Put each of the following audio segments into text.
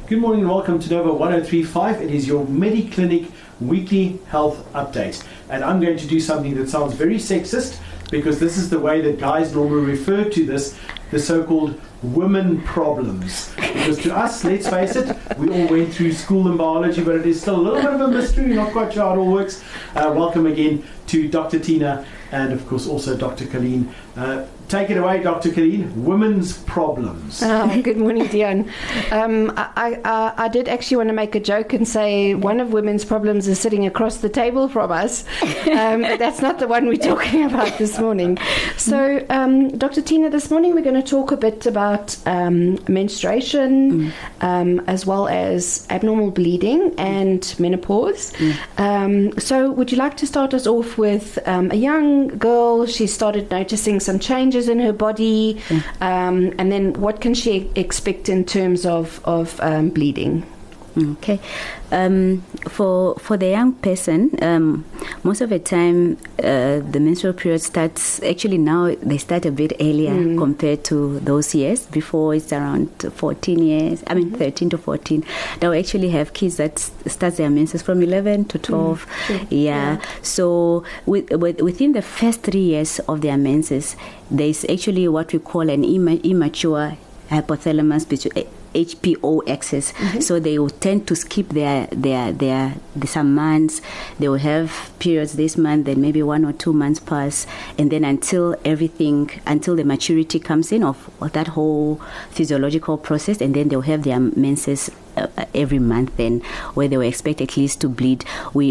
Good morning and welcome to Nova 103.5. It is your MediClinic weekly health update. And I'm going to do something that sounds very sexist because this is the way that guys normally refer to this, the so-called women problems. Because to us, let's face it, we all went through school in biology, but it is still a little bit of a mystery. We're not quite sure how it all works. Welcome again to Dr. Tina and, of course, also Dr. Colleen. Take it away, Dr. Colleen. Women's problems. Good morning, Dion. I did actually want to make a joke and say one of women's problems is sitting across the table from us, but that's not the one we're talking about this morning. So, Dr. Tina, this morning we're going to talk a bit about menstruation, as well as abnormal bleeding and menopause. So, would you like to start us off with a young girl? She started noticing some changes in her body, and then what can she expect in terms of bleeding? Okay. For the young person, most of the time the menstrual period starts, actually now they start a bit earlier compared to those years. Before it's around 14 years, 13 to 14. Now we actually have kids that start their menses from 11 to 12. So within the first 3 years of their menses, there's actually what we call an immature hypothalamus HPO axis. So they will tend to skip their some months. They will have periods this month, then maybe 1 or 2 months pass, and then until the maturity comes in of that whole physiological process, and then they'll have their menses every month, then where they will expect at least to bleed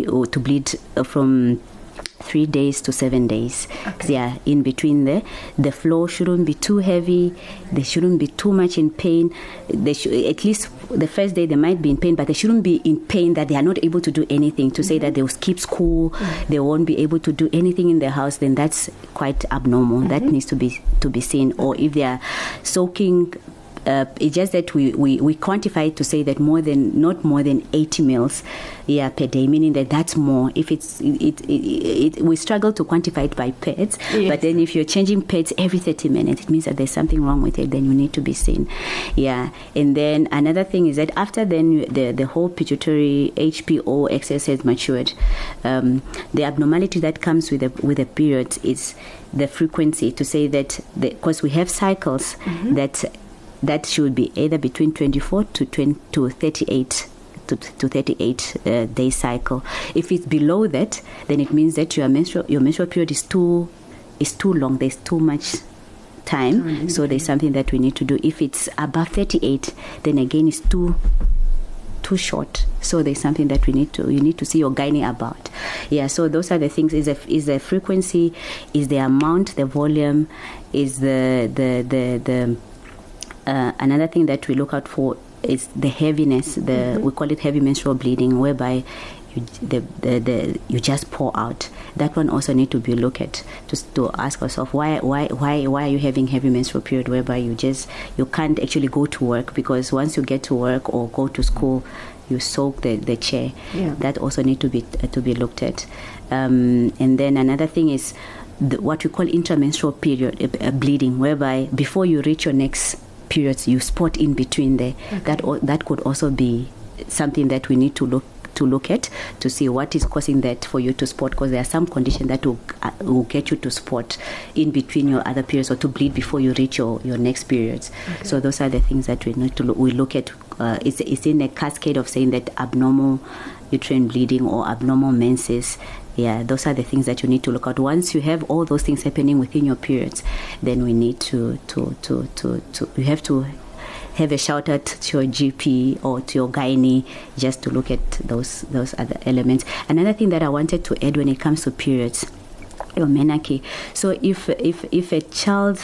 from 3 days to 7 days. Okay. Yeah, in between there. The flow shouldn't be too heavy. They shouldn't be too much in pain. They should, at least the first day they might be in pain, but they shouldn't be in pain that they are not able to do anything. To say that they will skip school, they won't be able to do anything in the house, then that's quite abnormal. That needs to be seen. Or if they are soaking. It's just that we quantify it to say that not more than 80 mils per day, meaning that's more. If we struggle to quantify it by pads, but then if you're changing pads every 30 minutes, it means that there's something wrong with it, then you need to be seen. And then another thing is that after then the whole pituitary HPO axis has matured, the abnormality that comes with the period is the frequency, to say that because we have cycles that should be either between 24 to 38 day cycle. If it's below that, then it means that your menstrual period is too long. There's too much time. So there's something that we need to do. If it's above 38, then again it's too short. So there's something that you need to see your gynae about. So those are the things. Is the frequency, is the amount, the volume, is the another thing that we look out for is the heaviness. We call it heavy menstrual bleeding, whereby you just pour out. That one also need to be looked at to ask ourselves why are you having heavy menstrual period, whereby you can't actually go to work, because once you get to work or go to school, you soak the chair. That also need to be looked at. And then another thing is what we call intramenstrual period bleeding, whereby before you reach your next periods, you spot in between there. That could also be something that we need to look at to see what is causing that for you to spot, because there are some conditions that will get you to spot in between your other periods, or to bleed before you reach your next periods. So those are the things that we need to look at. It's in a cascade of saying that abnormal uterine bleeding or abnormal menses. Those are the things that you need to look at. Once you have all those things happening within your periods, then we need you have to have a shout out to your GP or to your gynae just to look at those other elements. Another thing that I wanted to add when it comes to periods, your menarche. So if a child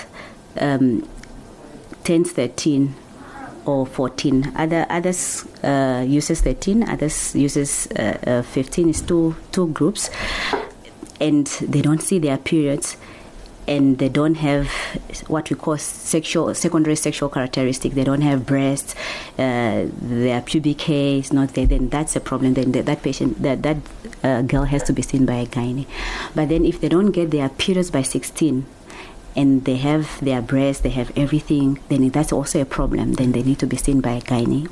turns 13 or 14, others uses 13, others uses 15. Is two groups, and they don't see their periods, and they don't have what we call secondary sexual characteristics. They don't have breasts, their pubic hair is not there. Then that's a problem. Then that patient, that girl has to be seen by a gynae. But then if they don't get their periods by 16, and they have their breasts, they have everything, then that's also a problem. Then they need to be seen by a gynae or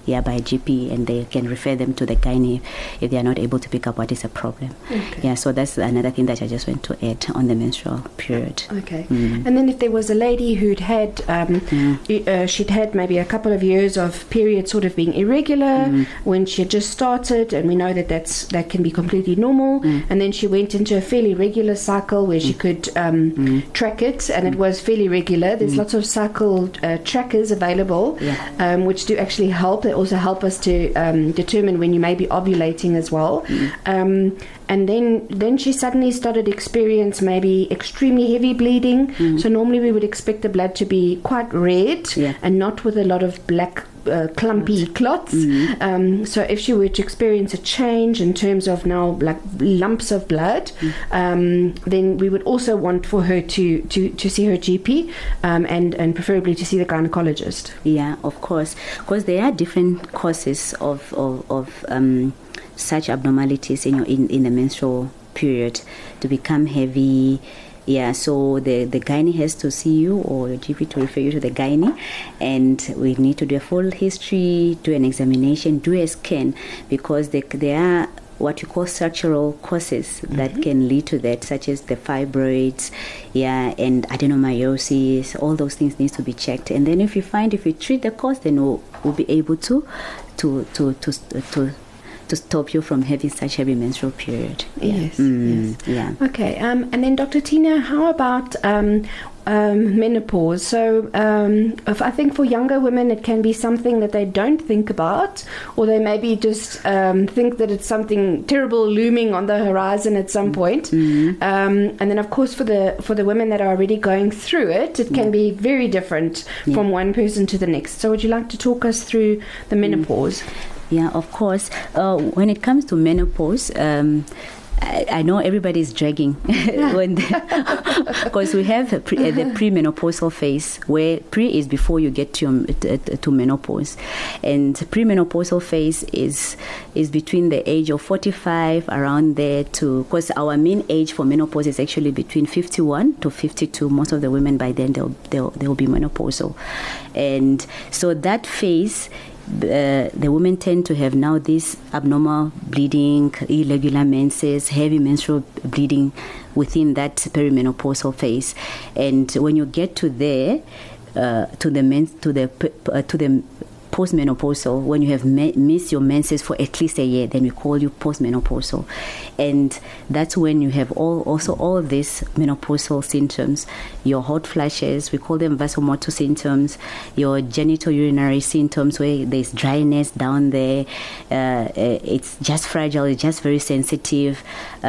by a GP, and they can refer them to the gynae if they are not able to pick up what is a problem. Okay. Yeah, so that's another thing that I just want to add on the menstrual period. Okay. And then if there was a lady who'd had, she'd had maybe a couple of years of periods sort of being irregular when she had just started, and we know that that can be completely normal, and then she went into a fairly regular cycle where she could track it, and it was fairly regular. There's lots of cycle trackers available, which do actually help. They also help us to determine when you may be ovulating as well. And then she suddenly started experience maybe extremely heavy bleeding. So normally we would expect the blood to be quite red and not with a lot of black clumpy clots. So if she were to experience a change in terms of now like lumps of blood, then we would also want for her to see her GP, and preferably to see the gynecologist. Yeah, of course, because there are different causes of such abnormalities in the menstrual period to become heavy. Yeah, so the gynae has to see you, or your GP to refer you to the gynae, and we need to do a full history, do an examination, do a scan, because there are what you call structural causes that can lead to that, such as the fibroids, and adenomyosis. All those things need to be checked, and then if you treat the cause, then we'll be able to stop you from having such heavy menstrual period. Yes. Yeah. Okay. And then Dr. Tina, how about menopause? So I think for younger women it can be something that they don't think about, or they maybe just think that it's something terrible looming on the horizon at some point. And then of course for the women that are already going through it, it can be very different from one person to the next. So would you like to talk us through the menopause? Yeah, of course. When it comes to menopause, I know everybody's dragging because we have the premenopausal phase, where pre is before you get to menopause, and premenopausal phase is between the age of 45 around there because our mean age for menopause is actually between 51 to 52. Most of the women by then they'll be menopausal, and so that phase. The women tend to have now this abnormal bleeding, irregular menses, heavy menstrual bleeding within that perimenopausal phase, and when you get to there, to the postmenopausal, when you have missed your menses for at least a year, then we call you postmenopausal, and that's when you have all these menopausal symptoms. Your hot flashes, we call them vasomotor symptoms. Your genitourinary symptoms, where there's dryness down there. It's just fragile. It's just very sensitive.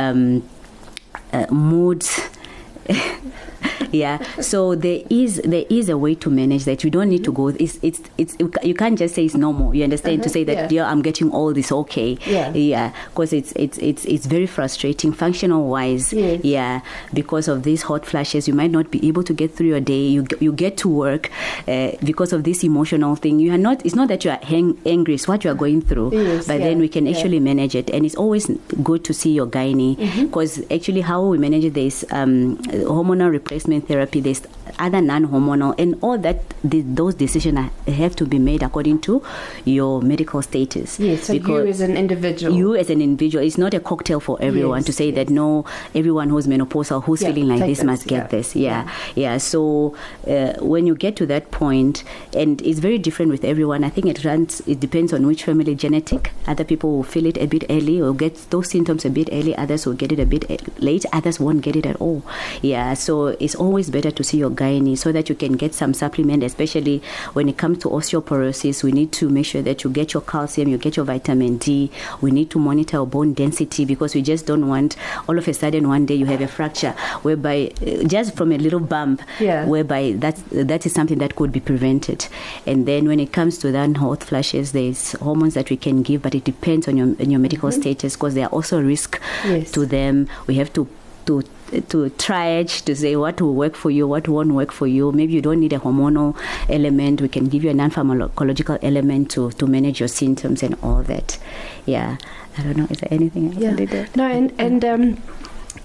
Moods. Yeah, so there is a way to manage that. You don't need to go. It's you can't just say it's normal. You understand, to say that I'm getting all this okay. Yeah, because it's very frustrating functional wise. Yes. Yeah, because of these hot flashes, you might not be able to get through your day. You get to work because of this emotional thing. You are not. It's not that you are angry. It's what you are going through. Yes, but then we can actually manage it, and it's always good to see your gynae, because actually how we manage it, there's hormonal replacement therapy, there's other non-hormonal, and all that. Those decisions have to be made according to your medical status. Yes, so you as an individual. It's not a cocktail for everyone to say that no, everyone who's menopausal, who's feeling like this must get this. Yeah. So when you get to that point, and it's very different with everyone. I think it depends on which family genetic. Other people will feel it a bit early, or get those symptoms a bit early. Others will get it a bit late. Others won't get it at all. Yeah, so it's always better to see your gynae so that you can get some supplement, especially when it comes to osteoporosis. We need to make sure that you get your calcium, you get your vitamin D. We need to monitor our bone density, because we just don't want all of a sudden one day you have a fracture whereby just from a little bump, whereby that is something that could be prevented. And then when it comes to that hot flashes, there's hormones that we can give, but it depends on your medical status, because there are also risks to them. We have to triage to say what will work for you, what won't work for you. Maybe you don't need a hormonal element. We can give you a non-pharmacological element to manage your symptoms and all that. Yeah, I don't know. Is there anything else? No, and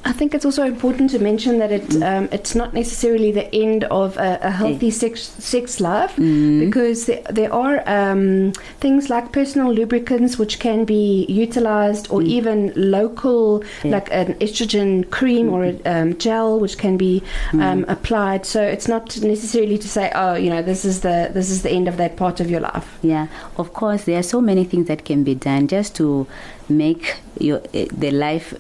I think it's also important to mention that it's not necessarily the end of a healthy sex life, because there are things like personal lubricants which can be utilized, or even local, like an estrogen cream or a gel which can be applied. So it's not necessarily to say, oh, you know, this is the end of that part of your life. Yeah, of course, there are so many things that can be done just to make the life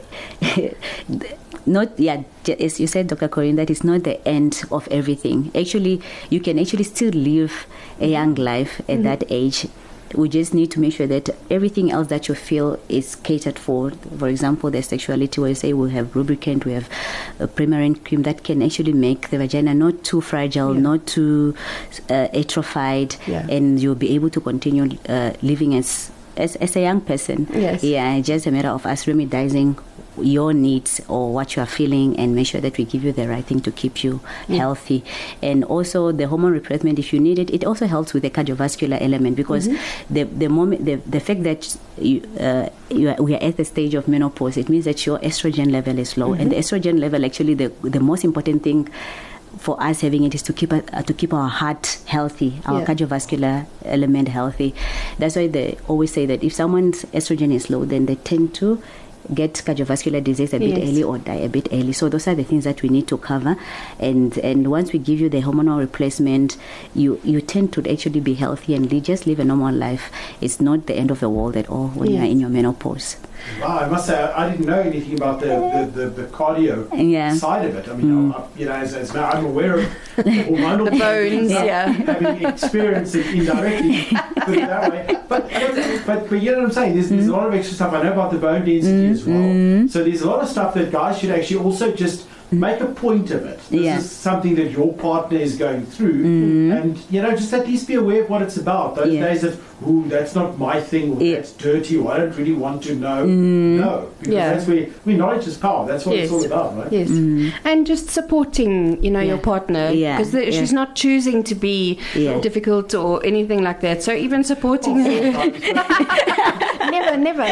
not, as you said, Dr. Corinne, that is not the end of everything. Actually, you can actually still live a young life at that age. We just need to make sure that everything else that you feel is catered for. For example, the sexuality, where you say we have lubricant, we have a Primarent cream that can actually make the vagina not too fragile, not too atrophied, and you'll be able to continue living as a young person. Yes. Yeah, just a matter of us remedizing your needs or what you are feeling, and make sure that we give you the right thing to keep you healthy. And also the hormone replacement, if you need it, it also helps with the cardiovascular element, because the fact that we are at the stage of menopause, it means that your estrogen level is low, and the estrogen level, actually the most important thing for us having it is to keep our heart healthy, our cardiovascular element healthy. That's why they always say that if someone's estrogen is low, then they tend to get cardiovascular disease a bit early or die a bit early. So those are the things that we need to cover. And once we give you the hormonal replacement, you tend to actually be healthy and just live a normal life. It's not the end of the world at all when you're in your menopause. Wow, I must say, I didn't know anything about the cardio side of it. I mean, as I'm aware of hormonal the bones, having experienced it indirectly, put it that way. But you know what I'm saying? There's a lot of extra stuff. I know about the bone density as well. So there's a lot of stuff that guys should actually also just make a point of it. This is something that your partner is going through, and just at least be aware of what it's about. Those days of, ooh, that's not my thing, or that's dirty, or I don't really want to know. No, because that's where knowledge is power. That's what it's all about, right? Yes, and just supporting, your partner, because she's not choosing to be difficult or anything like that. So even supporting her. Never.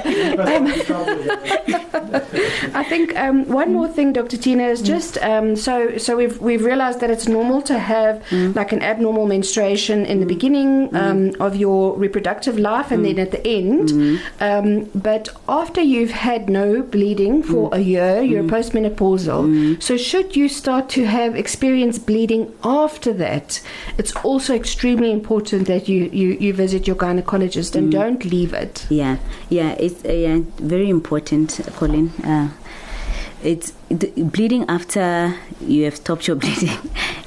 I think one more thing, Dr. Tina, is just so we've realized that it's normal to have like an abnormal menstruation in the beginning of your reproductive life, and then at the end. But after you've had no bleeding for a year, you're postmenopausal. So should you start to have experienced bleeding after that, it's also extremely important that you visit your gynecologist and don't leave it. It's very important, Colin. It's bleeding after you have stopped your bleeding.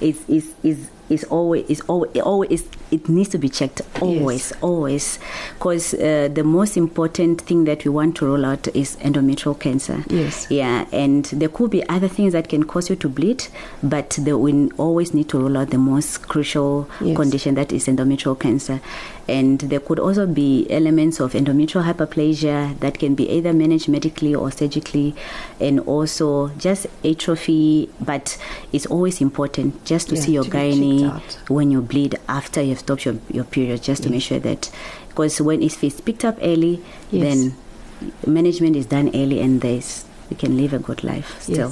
Is always it needs to be checked always, because the most important thing that we want to rule out is endometrial cancer. And there could be other things that can cause you to bleed, but we always need to rule out the most crucial condition, that is endometrial cancer. And there could also be elements of endometrial hyperplasia that can be either managed medically or surgically, and also just atrophy. But it's always important just to see your gynae when you bleed after you've stopped your period, just to make sure that, because if it's picked up early, then management is done early, and we can live a good life still.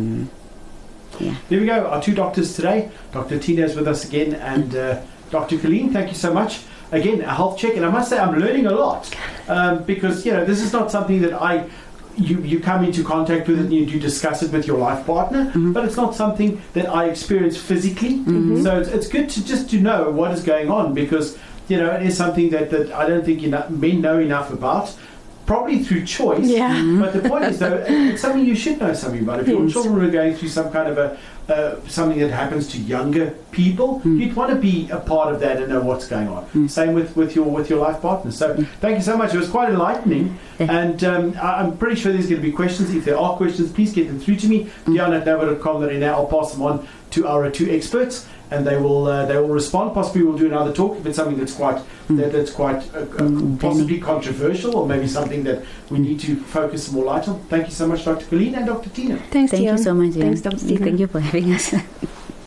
There we go, our two doctors today. Dr. Tina is with us again, and Dr. Colleen, thank you so much. Again, a health check, and I must say I'm learning a lot, because this is not something that you come into contact with it and you do discuss it with your life partner, but it's not something that I experience physically. So it's good to know what is going on, because it is something that I don't think men know enough about. Probably through choice, but the point is, though, it's something you should know something about. If your children are going through some kind of something that happens to younger people, you'd want to be a part of that and know what's going on. Same with your life partner. So thank you so much. It was quite enlightening, and I'm pretty sure there's going to be questions. If there are questions, please get them through to me. Dion@nova.com.na. I'll pass them on to our two experts, and they will respond. Possibly we'll do another talk if it's something that's quite possibly controversial, or maybe something that we need to focus more light on. Thank you so much, Dr. Colleen and Dr. Tina. Thank you so much. Thanks, Dr. Tina. Thank you for having us.